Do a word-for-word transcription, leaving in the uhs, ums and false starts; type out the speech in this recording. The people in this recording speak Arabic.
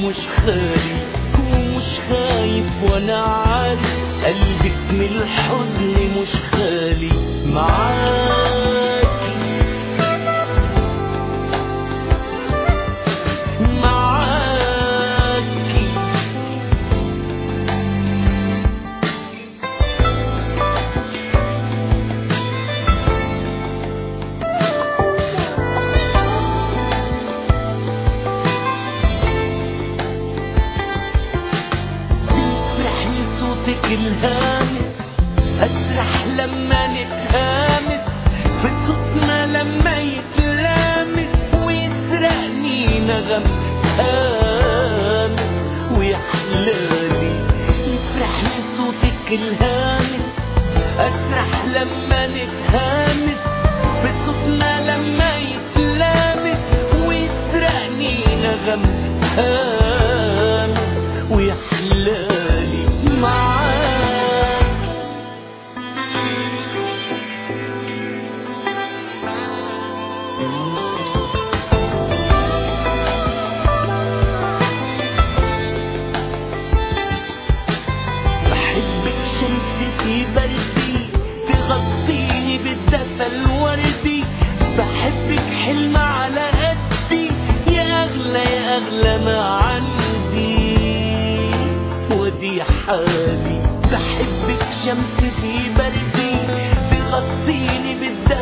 مش خالي ومش خايف وانا عارف قلبك من الحزن مش خالي معاكي معاكي صوتك الهامس أسرح لما نتهامس في صوتنا لما يتلامس ويسرقني نغم هامس ويحلالي يفرحني صوتك الهامس أسرح لما نتهامس في صوتنا لما يتلامس ويسرقني نغم هامس ويحلالي معاك. بحبك شمس في بردي تغطيني بالدفى الوردي بحبك حلم على قدي يا أغلى يا أغلى ما عندي ودي حالي بحبك شمس في بردي تغطيني بالدفى